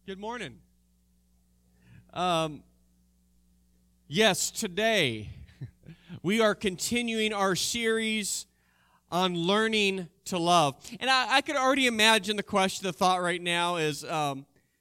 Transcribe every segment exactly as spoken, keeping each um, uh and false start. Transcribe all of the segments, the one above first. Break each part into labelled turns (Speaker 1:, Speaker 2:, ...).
Speaker 1: Good morning. Um, yes, today we are continuing our series on learning to love. And I, I could already imagine the question, the thought right now is, um,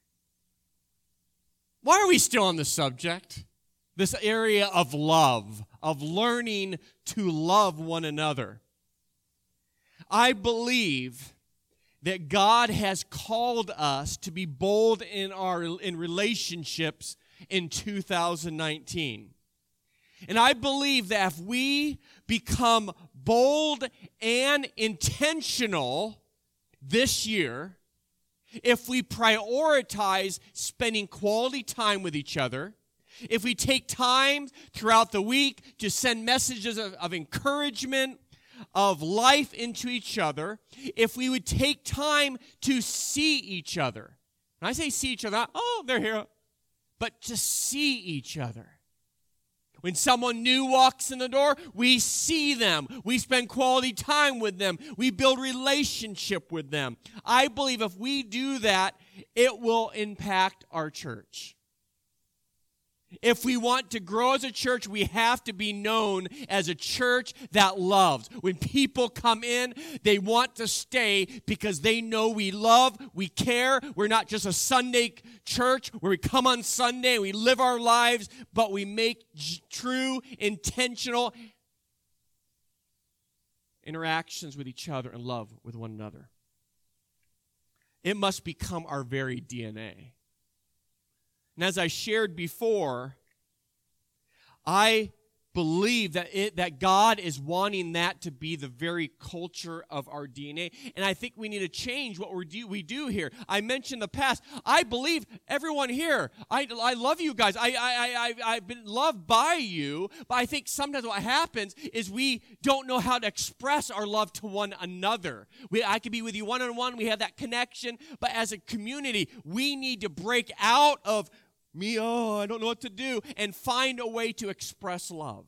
Speaker 1: why are we still on this subject? This area of love, of learning to love one another. I believe that God has called us to be bold in our in relationships in two thousand nineteen. And I believe that if we become bold and intentional this year, if we prioritize spending quality time with each other, if we take time throughout the week to send messages of, of encouragement, of life into each other, if we would take time to see each other. When I say see each other, not, oh, they're here, but to see each other. When someone new walks in the door, we see them. We spend quality time with them. We build relationship with them. I believe if we do that, it will impact our church. If we want to grow as a church, we have to be known as a church that loves. When people come in, they want to stay because they know we love, we care. We're not just a Sunday church where we come on Sunday and we live our lives, but we make j- true, intentional interactions with each other and love with one another. It must become our very D N A. And as I shared before, I believe that it, that God is wanting that to be the very culture of our D N A. And I think we need to change what we do, we do here. I mentioned the past. I believe everyone here, I, I love you guys. I, I, I, I've been loved by you. But I think sometimes what happens is we don't know how to express our love to one another. We, I could be with you one-on-one. We have that connection. But as a community, we need to break out of me, oh, I don't know what to do, and find a way to express love.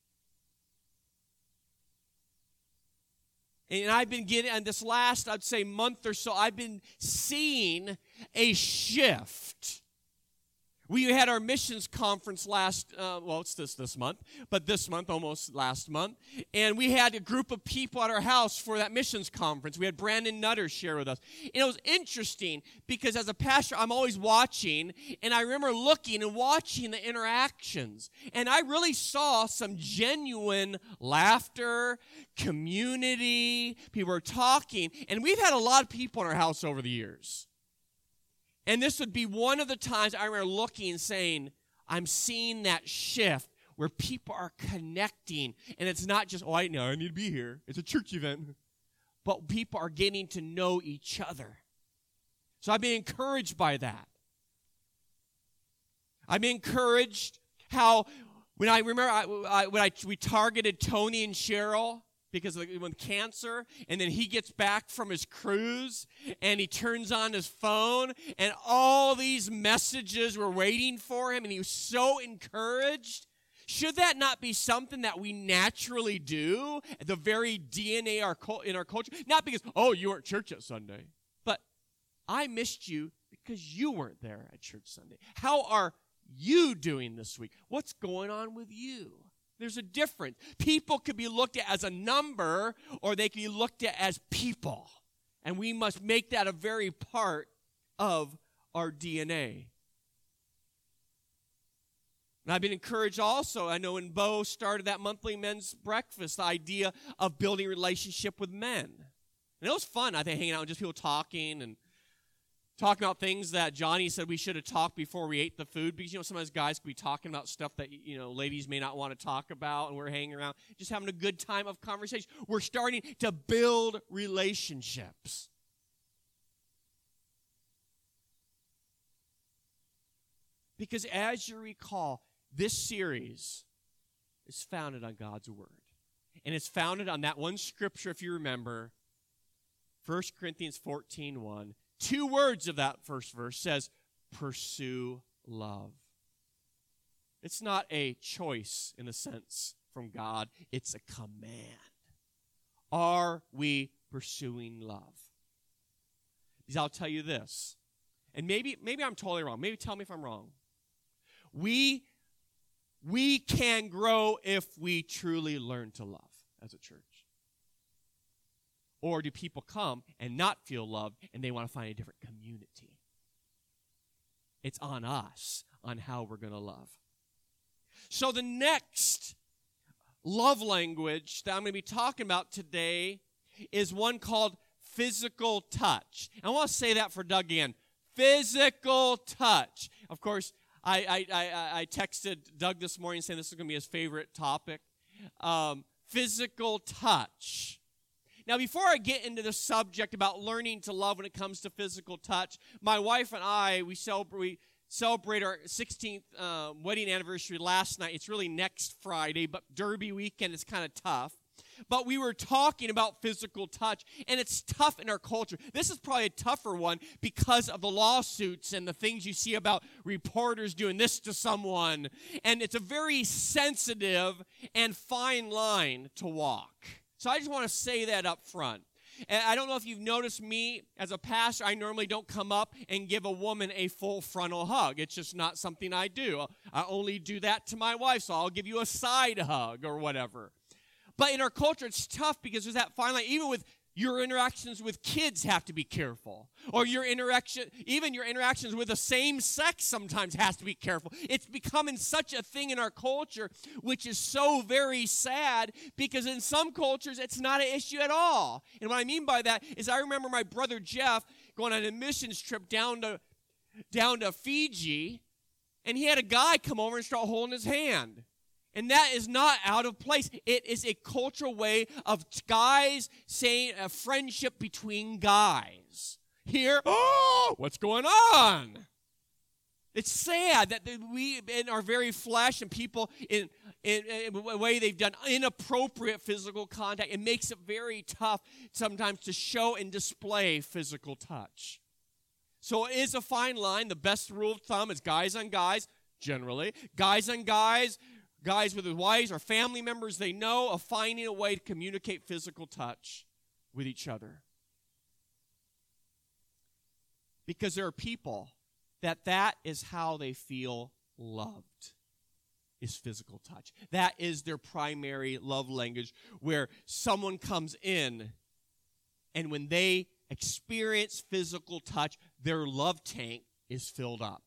Speaker 1: And I've been getting, and this last, I'd say, month or so, I've been seeing a shift. We had our missions conference last, uh, well, it's this this month, but this month, almost last month. And we had a group of people at our house for that missions conference. We had Brandon Nutter share with us. And it was interesting because as a pastor, I'm always watching. And I remember looking and watching the interactions. And I really saw some genuine laughter, community. People were talking. And we've had a lot of people in our house over the years. And this would be one of the times I remember looking and saying, I'm seeing that shift where people are connecting. And it's not just, oh, I know, I need to be here. It's a church event. But people are getting to know each other. So I've been encouraged by that. I've been encouraged how, when I remember, I, I, when I, we targeted Tony and Cheryl, because of with cancer, and then he gets back from his cruise, and he turns on his phone, and all these messages were waiting for him, and he was so encouraged. Should that not be something that we naturally do, the very D N A our, in our culture? Not because, oh, you weren't at church at Sunday, but I missed you because you weren't there at church Sunday. How are you doing this week? What's going on with you? There's a difference. People could be looked at as a number, or they can be looked at as people. And we must make that a very part of our D N A. And I've been encouraged also, I know when Bo started that monthly men's breakfast, the idea of building a relationship with men. And it was fun, I think, hanging out with just people talking and talking about things that Johnny said we should have talked before we ate the food, because, you know, sometimes guys could be talking about stuff that, you know, ladies may not want to talk about, and we're hanging around, just having a good time of conversation. We're starting to build relationships. Because as you recall, this series is founded on God's Word. And it's founded on that one scripture, if you remember, First Corinthians fourteen one. Two words of that first verse says, pursue love. It's not a choice in a sense from God. It's a command. Are we pursuing love? Because I'll tell you this. and maybe maybe I'm totally wrong. Maybe tell me if I'm wrong. We, we can grow if we truly learn to love as a church. Or do people come and not feel loved and they want to find a different community? It's on us on how we're going to love. So the next love language that I'm going to be talking about today is one called physical touch. I want to say that for Doug again. Physical touch. Of course, I, I, I, I texted Doug this morning saying this is going to be his favorite topic. Um, physical touch. Now, before I get into the subject about learning to love when it comes to physical touch, my wife and I, we celebrate, we celebrate our sixteenth uh, wedding anniversary last night. It's really next Friday, but Derby weekend is kind of tough. But we were talking about physical touch, and it's tough in our culture. This is probably a tougher one because of the lawsuits and the things you see about reporters doing this to someone. And it's a very sensitive and fine line to walk. So I just want to say that up front. And I don't know if you've noticed me as a pastor, I normally don't come up and give a woman a full frontal hug. It's just not something I do. I only do that to my wife, so I'll give you a side hug or whatever. But in our culture, it's tough because there's that fine line. Even with your interactions with kids have to be careful. Or your interaction, even your interactions with the same sex sometimes has to be careful. It's becoming such a thing in our culture, which is so very sad because in some cultures, it's not an issue at all. And what I mean by that is I remember my brother Jeff going on a missions trip down to, down to Fiji, and he had a guy come over and start holding his hand. And that is not out of place. It is a cultural way of guys saying a friendship between guys. Here, oh, what's going on? It's sad that we, in our very flesh, and people in, in, in a way they've done inappropriate physical contact, it makes it very tough sometimes to show and display physical touch. So it is a fine line. The best rule of thumb is guys on guys, generally. Guys on guys, guys with their wives or family members they know, of finding a way to communicate physical touch with each other. Because there are people that that is how they feel loved, is physical touch. That is their primary love language, where someone comes in and when they experience physical touch, their love tank is filled up.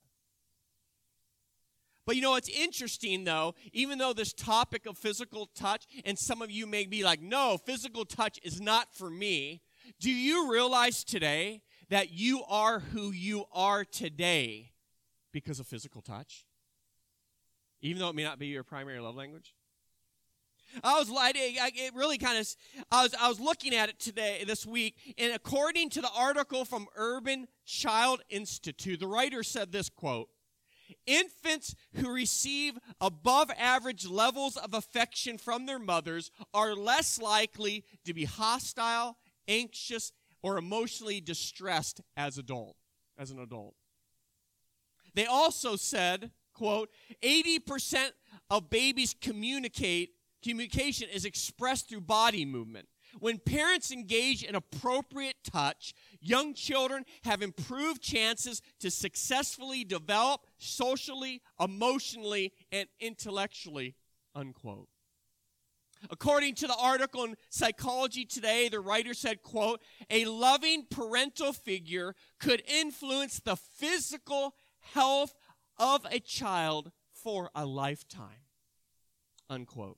Speaker 1: But you know, it's interesting, though, even though this topic of physical touch, and some of you may be like, no, physical touch is not for me. Do you realize today that you are who you are today because of physical touch? Even though it may not be your primary love language? I was, I, it really kind of, I was, I was looking at it today, this week, and according to the article from Urban Child Institute, the writer said this, quote, infants who receive above average levels of affection from their mothers are less likely to be hostile, anxious, or emotionally distressed as adult, as an adult. They also said, quote, eighty percent of babies communicate, communication is expressed through body movement. When parents engage in appropriate touch, young children have improved chances to successfully develop socially, emotionally, and intellectually, unquote. According to the article in Psychology Today, the writer said, quote, a loving parental figure could influence the physical health of a child for a lifetime, unquote.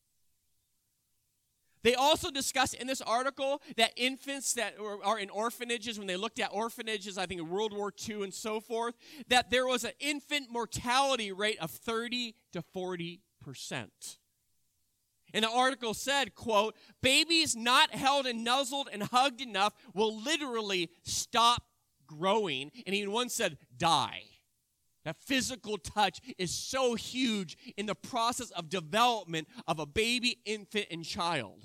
Speaker 1: They also discussed in this article that infants that are in orphanages, when they looked at orphanages, I think in World War Two and so forth, that there was an infant mortality rate of thirty to forty percent. And the article said, quote, babies not held and nuzzled and hugged enough will literally stop growing. And even one said, die. That physical touch is so huge in the process of development of a baby, infant, and child.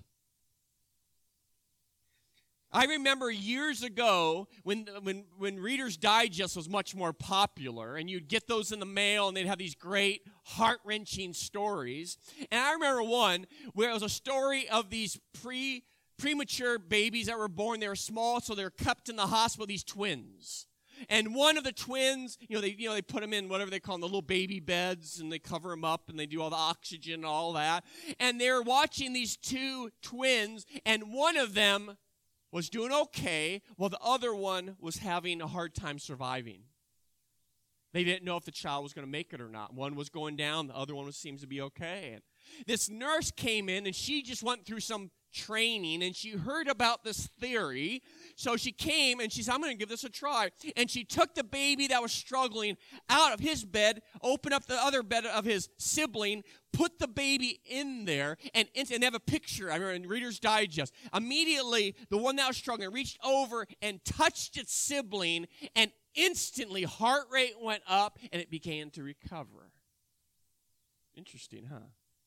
Speaker 1: I remember years ago when, when, when Reader's Digest was much more popular, and you'd get those in the mail, and they'd have these great, heart-wrenching stories. And I remember one where it was a story of these pre, premature babies that were born. They were small, so they were kept in the hospital, these twins. And one of the twins, you know, they you know they put them in whatever they call them, the little baby beds, and they cover them up, and they do all the oxygen and all that. And they're watching these two twins, and one of them was doing okay, while the other one was having a hard time surviving. They didn't know if the child was going to make it or not. One was going down, the other one was, seems to be okay. And this nurse came in, and she just went through some training, and she heard about this theory. So she came, and she said, I'm going to give this a try. And she took the baby that was struggling out of his bed, opened up the other bed of his sibling, put the baby in there, and, and they have a picture, I remember in Reader's Digest. Immediately, the one that was struggling reached over and touched its sibling, and instantly heart rate went up, and it began to recover. Interesting, huh?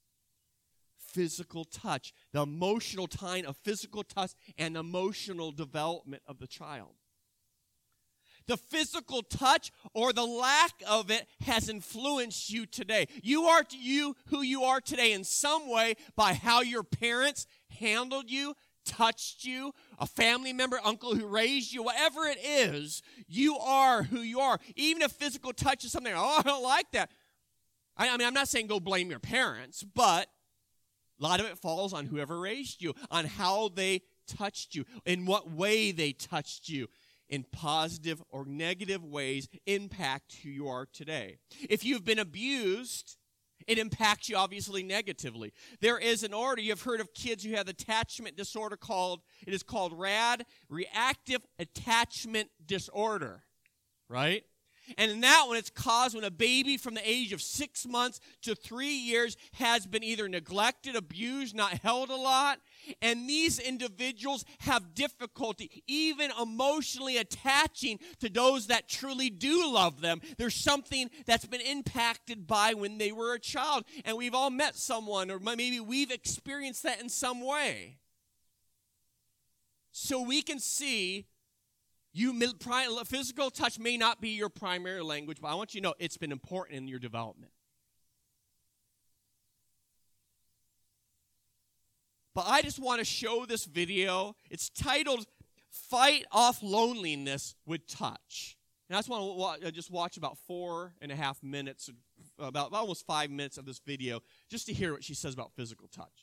Speaker 1: Physical touch, the emotional tying of physical touch and emotional development of the child. The physical touch or the lack of it has influenced you today. You are to you who you are today in some way by how your parents handled you, touched you, a family member, uncle who raised you, whatever it is, you are who you are. Even if physical touch is something, oh, I don't like that. I, I mean, I'm not saying go blame your parents, but a lot of it falls on whoever raised you, on how they touched you, in what way they touched you, in positive or negative ways impact who you are today. If you've been abused, it impacts you obviously negatively. There is an order, you've heard of kids who have attachment disorder called, it is called R A D, Reactive Attachment Disorder, right? And in that one, it's caused when a baby from the age of six months to three years has been either neglected, abused, not held a lot. And these individuals have difficulty even emotionally attaching to those that truly do love them. There's something that's been impacted by when they were a child. And we've all met someone, or maybe we've experienced that in some way. So we can see You physical touch may not be your primary language, but I want you to know it's been important in your development. But I just want to show this video. It's titled, Fight Off Loneliness with Touch. And I just want to just watch about four and a half minutes, about almost five minutes of this video, just to hear what she says about physical touch.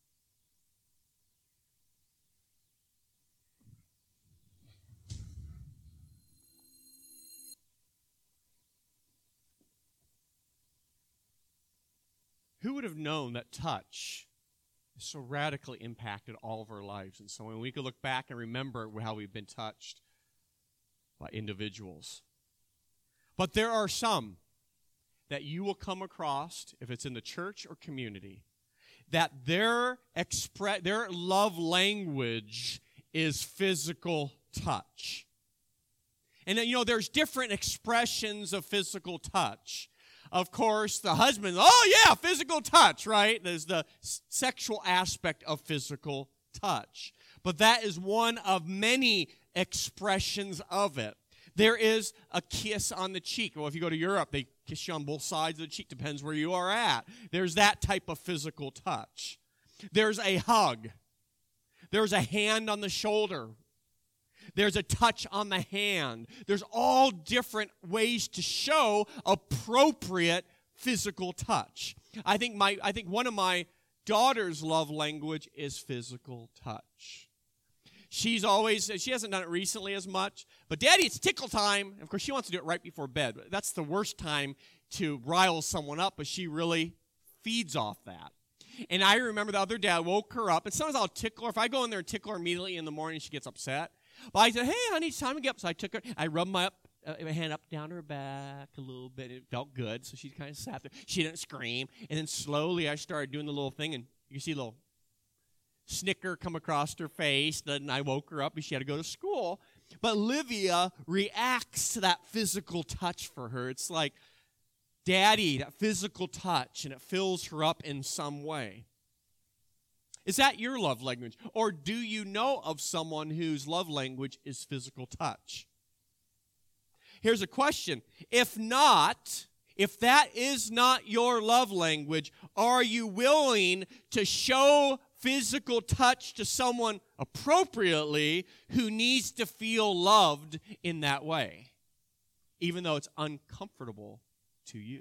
Speaker 1: Who would have known that touch so radically impacted all of our lives? And so when we could look back and remember how we've been touched by individuals. But there are some that you will come across, if it's in the church or community, that their expre- their love language is physical touch. And you know, there's different expressions of physical touch. Of course, the husband, oh yeah, physical touch, right? There's the s- sexual aspect of physical touch. But that is one of many expressions of it. There is a kiss on the cheek. Well, if you go to Europe, they kiss you on both sides of the cheek, depends where you are at. There's that type of physical touch. There's a hug. There's a hand on the shoulder. There's a touch on the hand. There's all different ways to show appropriate physical touch. I think my I think one of my daughter's love language is physical touch. She's always, she hasn't done it recently as much, but Daddy, it's tickle time. Of course, she wants to do it right before bed. That's the worst time to rile someone up, but she really feeds off that. And I remember the other day, I woke her up, and sometimes I'll tickle her. If I go in there and tickle her immediately in the morning, she gets upset. But I said, hey, honey, it's time to get up. So I took her, I rubbed my, up, uh, my hand up down her back a little bit. It felt good, so she kind of sat there. She didn't scream. And then slowly I started doing the little thing, and you see a little snicker come across her face. Then I woke her up, and she had to go to school. But Livia reacts to that physical touch for her. It's like, Daddy, that physical touch, and it fills her up in some way. Is that your love language? Or do you know of someone whose love language is physical touch? Here's a question. If not, if that is not your love language, are you willing to show physical touch to someone appropriately who needs to feel loved in that way? even though it's uncomfortable to you.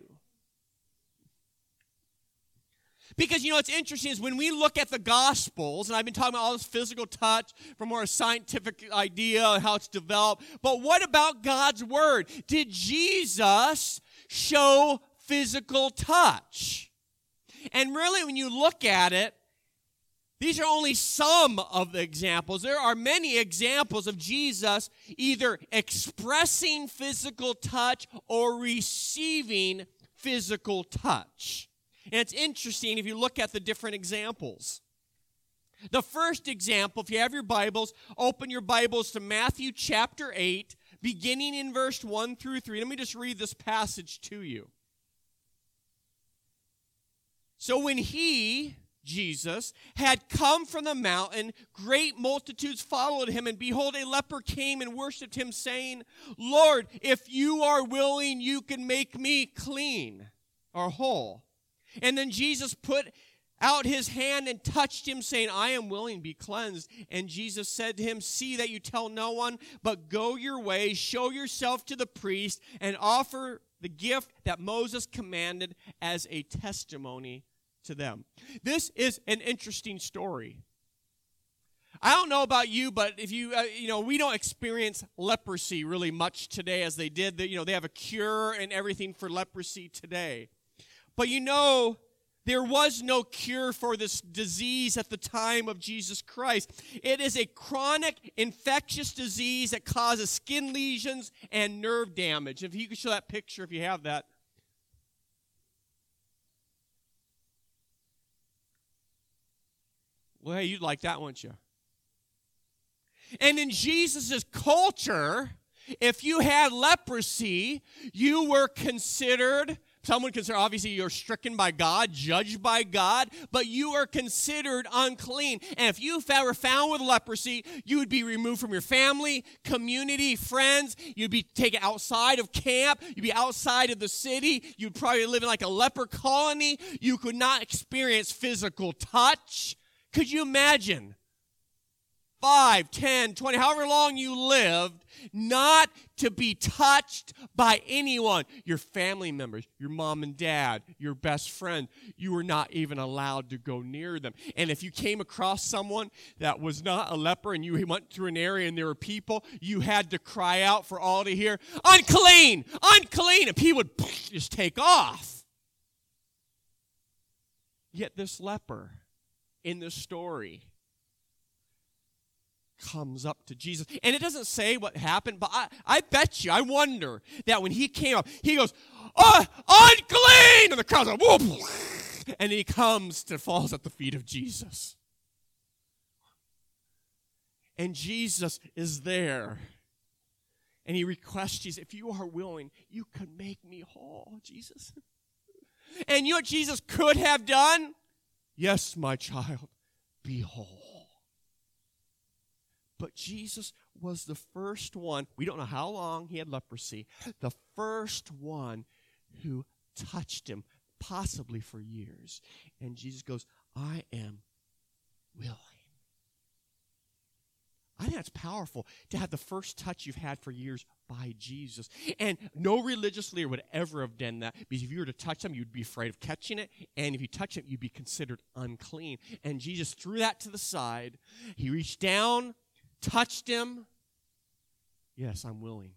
Speaker 1: Because, you know, what's interesting is when we look at the Gospels, and I've been talking about all this physical touch from more a scientific idea of how it's developed, but what about God's Word? Did Jesus show physical touch? And really, when you look at it, these are only some of the examples. There are many examples of Jesus either expressing physical touch or receiving physical touch. And it's interesting if you look at the different examples. The first example, if you have your Bibles, open your Bibles to Matthew chapter eight, beginning in verse one through three. Let me just read this passage to you. So when he, Jesus, had come from the mountain, great multitudes followed him, and behold, a leper came and worshipped him, saying, Lord, if you are willing, you can make me clean or whole. And then Jesus put out his hand and touched him, saying, I am willing, be cleansed. And Jesus said to him, see that you tell no one, but go your way, show yourself to the priest, and offer the gift that Moses commanded as a testimony to them. This is an interesting story. I don't know about you, but if you, uh, you know, we don't experience leprosy really much today as they did. You know, they have a cure and everything for leprosy today. But you know, there was no cure for this disease at the time of Jesus Christ. It is a chronic infectious disease that causes skin lesions and nerve damage. If you could show that picture, if you have that. Well, hey, you'd like that, wouldn't you? And in Jesus' culture, if you had leprosy, you were considered... Some would consider, obviously, you're stricken by God, judged by God, but you are considered unclean. And if you were found with leprosy, you would be removed from your family, community, friends. You'd be taken outside of camp. You'd be outside of the city. You'd probably live in like a leper colony. You could not experience physical touch. Could you imagine? Five, ten, twenty, however long you lived, not to be touched by anyone. Your family members, your mom and dad, your best friend, you were not even allowed to go near them. And if you came across someone that was not a leper and you went through an area and there were people, you had to cry out for all to hear, unclean, unclean, and people would just take off. Yet this leper in this story comes up to Jesus. And it doesn't say what happened, but I, I bet you, I wonder that when he came up, he goes, oh, unclean! And the crowd's like, whoop! And he comes to, falls at the feet of Jesus. And Jesus is there. And he requests Jesus, if you are willing, you could make me whole, Jesus. And you know what Jesus could have done? Yes, my child, be whole. But Jesus was the first one, we don't know how long he had leprosy, the first one who touched him, possibly for years. And Jesus goes, I am willing. I think that's powerful to have the first touch you've had for years by Jesus. And no religious leader would ever have done that, because if you were to touch him, you'd be afraid of catching it. And if you touch it, you'd be considered unclean. And Jesus threw that to the side. He reached down, touched him. Yes, I'm willing.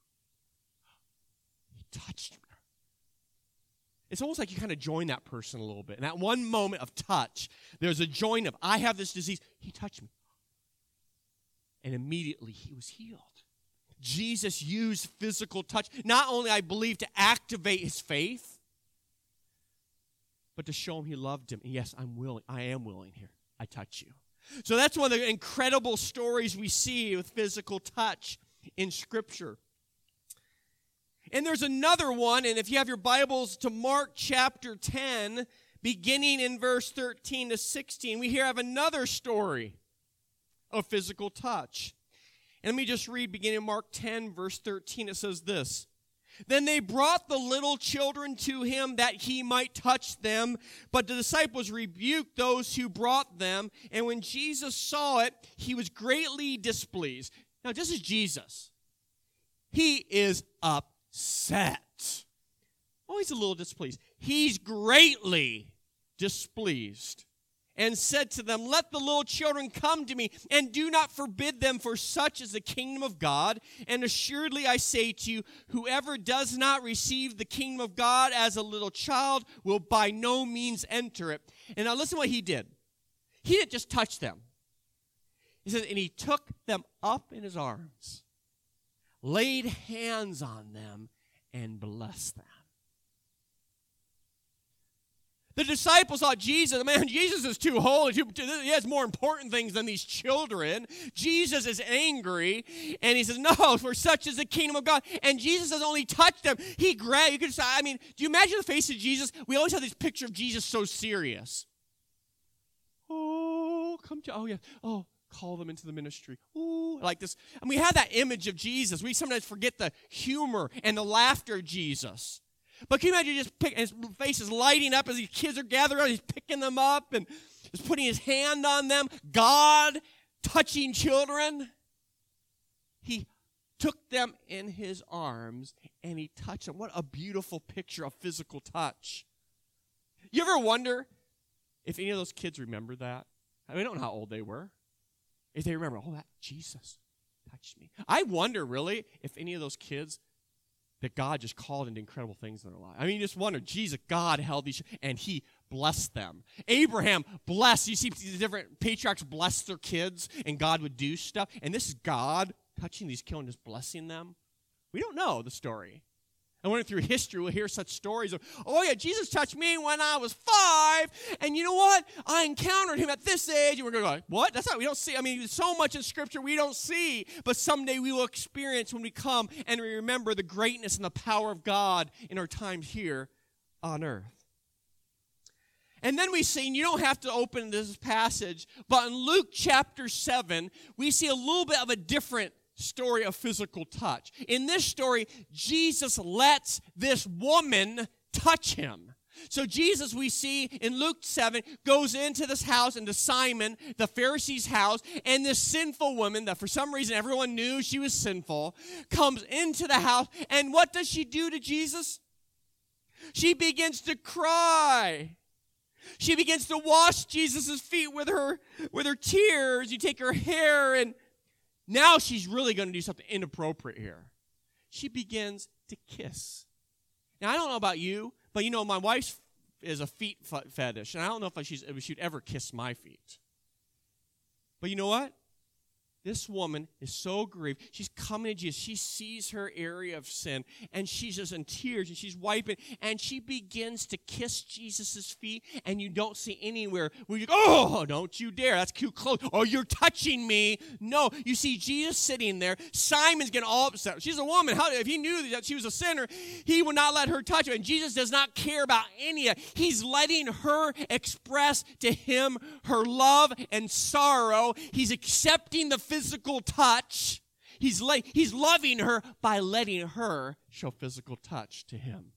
Speaker 1: He touched me. It's almost like you kind of join that person a little bit. In that one moment of touch, there's a join of, I have this disease. He touched me. And immediately he was healed. Jesus used physical touch, not only, I believe, to activate his faith, but to show him he loved him. And yes, I'm willing. I am willing here. I touch you. So that's one of the incredible stories we see with physical touch in Scripture. And there's another one, and if you have your Bibles to Mark chapter ten, beginning in verse thirteen to sixteen, we here have another story of physical touch. And let me just read, beginning in Mark ten, verse thirteen, it says this. Then they brought the little children to him that he might touch them, but the disciples rebuked those who brought them, and when Jesus saw it, he was greatly displeased. Now, this is Jesus. He is upset. upset. Oh, he's a little displeased. He's greatly displeased and said to them, let the little children come to me, and do not forbid them, for such is the kingdom of God. And assuredly I say to you, whoever does not receive the kingdom of God as a little child will by no means enter it. And now listen to what he did. He didn't just touch them. He says, and he took them up in his arms, laid hands on them, and blessed them. The disciples thought Jesus, man, Jesus is too holy. Too, he has more important things than these children. Jesus is angry, and he says, no, for such is the kingdom of God. And Jesus doesn't only touch them. He grabbed, you could say, I mean, do you imagine the face of Jesus? We always have this picture of Jesus so serious. Oh, come to, oh, yeah, oh, call them into the ministry. Ooh, like this. And we have that image of Jesus. We sometimes forget the humor and the laughter of Jesus. But can you imagine just pick, his face is lighting up as these kids are gathered around. He's picking them up and he's putting his hand on them. God touching children. He took them in his arms and he touched them. What a beautiful picture of physical touch. You ever wonder if any of those kids remember that? I mean, I don't know how old they were. If they remember, oh, that Jesus touched me. I wonder, really, if any of those kids that God just called into incredible things in their life. I mean, you just wonder, Jesus, God held these, and he blessed them. Abraham blessed. You see the different patriarchs bless their kids, and God would do stuff. And this is God touching these kids and just blessing them. We don't know the story. And when through history, we'll hear such stories of, oh, yeah, Jesus touched me when I was five, and you know what? I encountered him at this age, and we're going to go, what? That's not, we don't see. I mean, there's so much in Scripture we don't see, but someday we will experience when we come and we remember the greatness and the power of God in our time here on earth. And then we see, and you don't have to open this passage, but in Luke chapter seven, we see a little bit of a different story of physical touch. In this story, Jesus lets this woman touch him. So Jesus, we see in Luke seven, goes into this house, into Simon, the Pharisee's house, and this sinful woman that for some reason everyone knew she was sinful, comes into the house, and what does she do to Jesus? She begins to cry. She begins to wash Jesus' feet with her, with her tears. You take her hair, and now she's really going to do something inappropriate here. She begins to kiss. Now, I don't know about you, but you know, my wife is a feet fetish, and I don't know if, she's, if she'd ever kiss my feet. But you know what? This woman is so grieved. She's coming to Jesus. She sees her area of sin, and she's just in tears, and she's wiping, and she begins to kiss Jesus' feet, and you don't see anywhere where you go, oh, don't you dare. That's too close. Oh, you're touching me. No, you see Jesus sitting there. Simon's getting all upset. She's a woman. How, if he knew that she was a sinner, he would not let her touch her, and Jesus does not care about any of it. He's letting her express to him her love and sorrow. He's accepting the physical touch. He's, le- he's loving her by letting her show physical touch to him.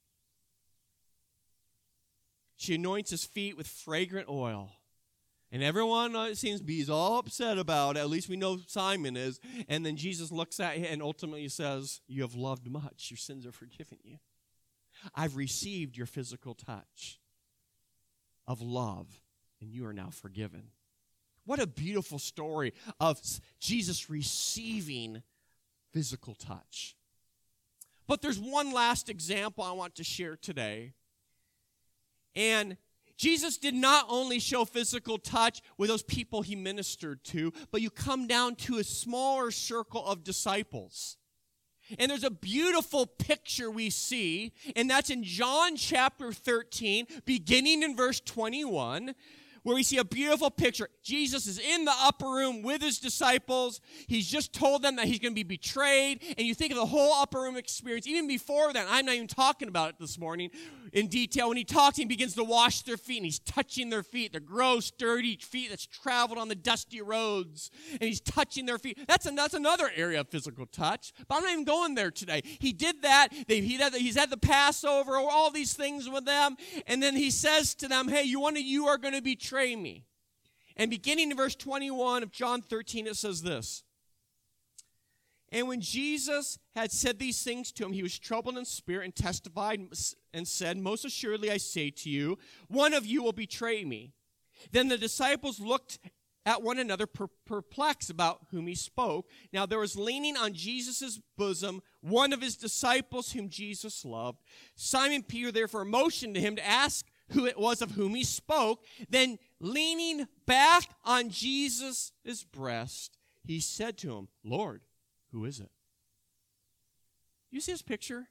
Speaker 1: She anoints his feet with fragrant oil. And everyone, uh, it seems to be, is all upset about it. At least we know Simon is. And then Jesus looks at him and ultimately says, you have loved much. Your sins are forgiven you. I've received your physical touch of love, and you are now forgiven. What a beautiful story of Jesus receiving physical touch. But there's one last example I want to share today. And Jesus did not only show physical touch with those people he ministered to, but you come down to a smaller circle of disciples. And there's a beautiful picture we see, and that's in John chapter thirteen, beginning in verse twenty-one, where we see a beautiful picture. Jesus is in the upper room with his disciples. He's just told them that he's going to be betrayed. And you think of the whole upper room experience. Even before that, I'm not even talking about it this morning in detail. When he talks, he begins to wash their feet, and he's touching their feet. Their gross, dirty feet that's traveled on the dusty roads. And he's touching their feet. That's, a, that's another area of physical touch. But I'm not even going there today. He did that. They, he had, he's had the Passover, all these things with them. And then he says to them, hey, you, one of you are going to betray Betray me. And beginning in verse twenty-one of John thirteen, it says this. And when Jesus had said these things to him, he was troubled in spirit and testified and said, most assuredly I say to you, one of you will betray me. Then the disciples looked at one another, per- perplexed about whom he spoke. Now there was leaning on Jesus' bosom one of his disciples whom Jesus loved. Simon Peter therefore motioned to him to ask who it was of whom he spoke. Then leaning back on Jesus' breast, he said to him, Lord, who is it? You see this picture?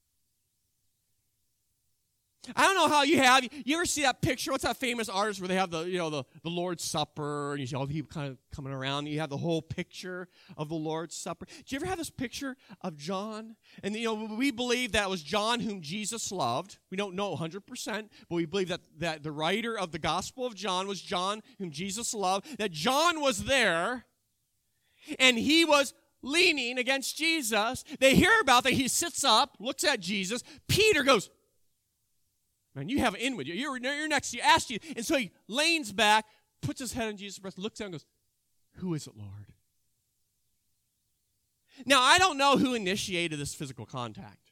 Speaker 1: I don't know how you have. You ever see that picture? What's that famous artist where they have the, you know, the, the Lord's Supper, and you see all the people kind of coming around, and you have the whole picture of the Lord's Supper. Do you ever have this picture of John? And, you know, we believe that it was John whom Jesus loved. We don't know one hundred percent, but we believe that, that the writer of the Gospel of John was John whom Jesus loved, that John was there, and he was leaning against Jesus. They hear about that. He sits up, looks at Jesus. Peter goes, man, you have it in with you. You're, you're next to you. Asked you. And so he leans back, puts his head on Jesus' breast, looks down and goes, who is it, Lord? Now, I don't know who initiated this physical contact.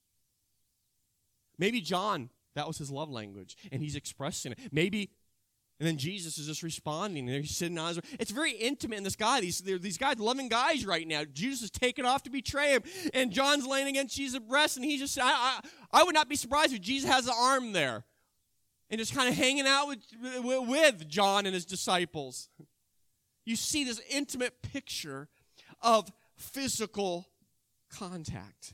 Speaker 1: Maybe John, that was his love language, and he's expressing it. Maybe And then Jesus is just responding, and he's sitting on his. It's very intimate in this guy. These these guys, loving guys right now. Jesus is taken off to betray him, and John's laying against Jesus' breast, and he just. I, I I would not be surprised if Jesus has an arm there, and just kind of hanging out with with John and his disciples. You see this intimate picture of physical contact.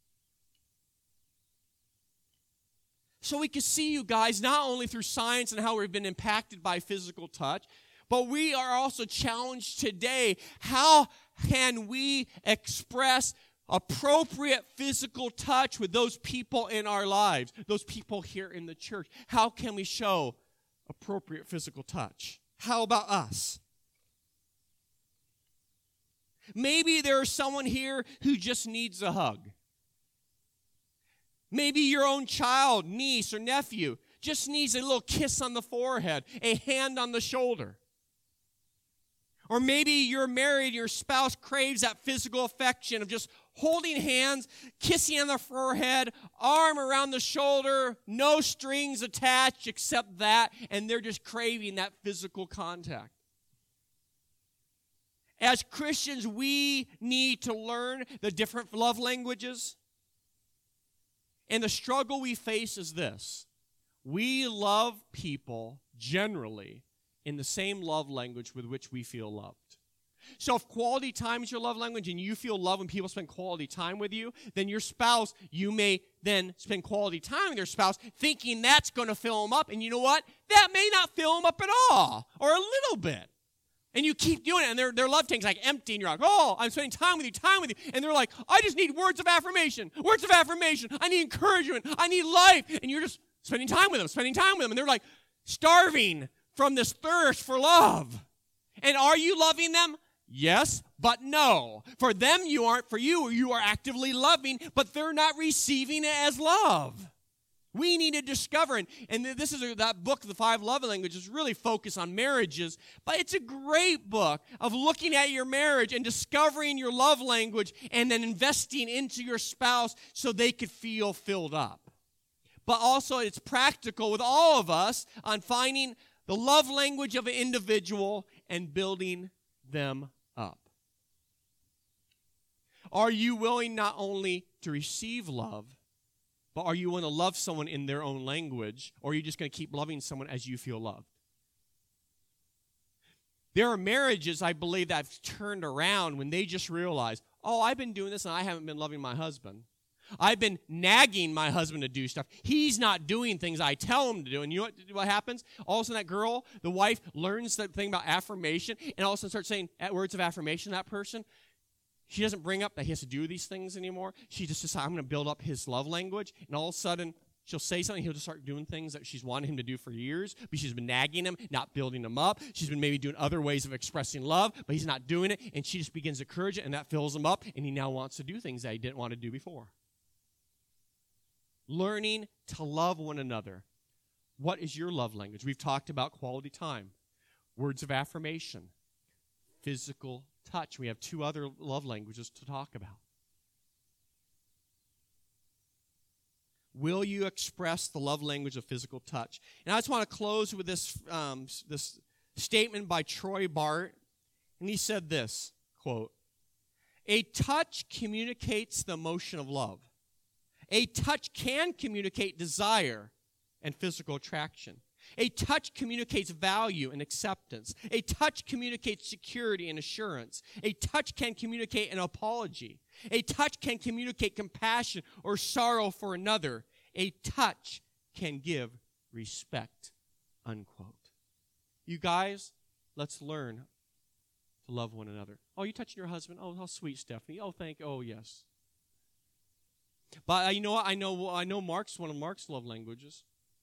Speaker 1: So we can see, you guys, not only through science and how we've been impacted by physical touch, but we are also challenged today. How can we express appropriate physical touch with those people in our lives, those people here in the church? How can we show appropriate physical touch? How about us? Maybe there's someone here who just needs a hug. Maybe your own child, niece, or nephew just needs a little kiss on the forehead, a hand on the shoulder. Or maybe you're married, your spouse craves that physical affection of just holding hands, kissing on the forehead, arm around the shoulder, no strings attached except that, and they're just craving that physical contact. As Christians, we need to learn the different love languages. And the struggle we face is this. We love people generally in the same love language with which we feel loved. So if quality time is your love language and you feel love when people spend quality time with you, then your spouse, you may then spend quality time with your spouse thinking that's going to fill them up. And you know what? That may not fill them up at all or a little bit. And you keep doing it, and their, their love tank's like empty, and you're like, oh, I'm spending time with you, time with you. And they're like, I just need words of affirmation, words of affirmation. I need encouragement. I need life. And you're just spending time with them, spending time with them. And they're like starving from this thirst for love. And are you loving them? Yes, but no. For them, you aren't. For you, you are actively loving, but they're not receiving it as love. We need to discover, and, and this is a, that book, The Five Love Languages, really focused on marriages, but it's a great book of looking at your marriage and discovering your love language and then investing into your spouse so they could feel filled up. But also it's practical with all of us on finding the love language of an individual and building them up. Are you willing not only to receive love, but are you willing to love someone in their own language, or are you just going to keep loving someone as you feel loved? There are marriages, I believe, that have turned around when they just realize, oh, I've been doing this and I haven't been loving my husband. I've been nagging my husband to do stuff. He's not doing things I tell him to do. And you know what, what happens? All of a sudden that girl, the wife, learns that thing about affirmation and all of a sudden starts saying words of affirmation to that person. She doesn't bring up that he has to do these things anymore. She just decides, I'm going to build up his love language. And all of a sudden, she'll say something. He'll just start doing things that she's wanted him to do for years. But she's been nagging him, not building him up. She's been maybe doing other ways of expressing love, but he's not doing it. And she just begins to encourage it, and that fills him up. And he now wants to do things that he didn't want to do before. Learning to love one another. What is your love language? We've talked about quality time, words of affirmation, physical touch. We have two other love languages to talk about. Will you express the love language of physical touch? And I just want to close with this, um, this statement by Troy Bart. And he said this, quote, "A touch communicates the emotion of love. A touch can communicate desire and physical attraction. A touch communicates value and acceptance. A touch communicates security and assurance. A touch can communicate an apology. A touch can communicate compassion or sorrow for another. A touch can give respect," unquote. You guys, let's learn to love one another. Oh, you touching your husband? Oh, how sweet, Stephanie. Oh, thank you. Oh, yes. But uh, you know what? I know, I know Mark's one of Mark's love languages.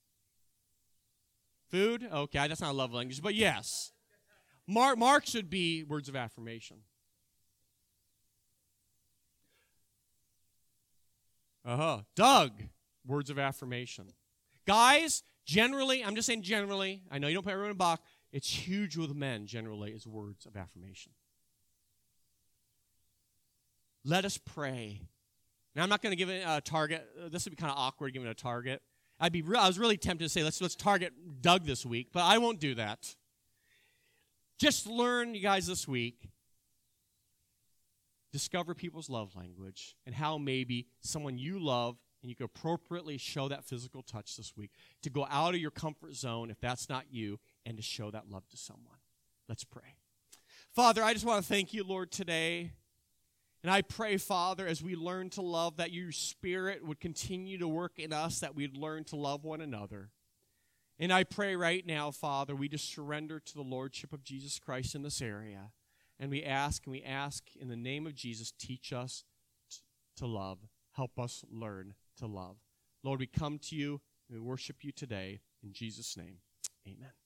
Speaker 1: Food? Okay, that's not a love language, but yes. Mark, Mark should be words of affirmation. Uh-huh. Doug, words of affirmation. Guys, generally, I'm just saying generally, I know you don't put everyone in a box, it's huge with men, generally, is words of affirmation. Let us pray. Now, I'm not going to give it a target. This would be kind of awkward giving it a target. I'd be re- I was really tempted to say, let's let's target Doug this week, but I won't do that. Just learn, you guys, this week, discover people's love language and how maybe someone you love and you can appropriately show that physical touch this week, to go out of your comfort zone if that's not you, and to show that love to someone. Let's pray. Father, I just want to thank you, Lord, today. And I pray, Father, as we learn to love, that your Spirit would continue to work in us, that we'd learn to love one another. And I pray right now, Father, we just surrender to the Lordship of Jesus Christ in this area. And we ask, and we ask in the name of Jesus, teach us t- to love. Help us learn to love. Lord, we come to you and we worship you today. In Jesus' name, amen.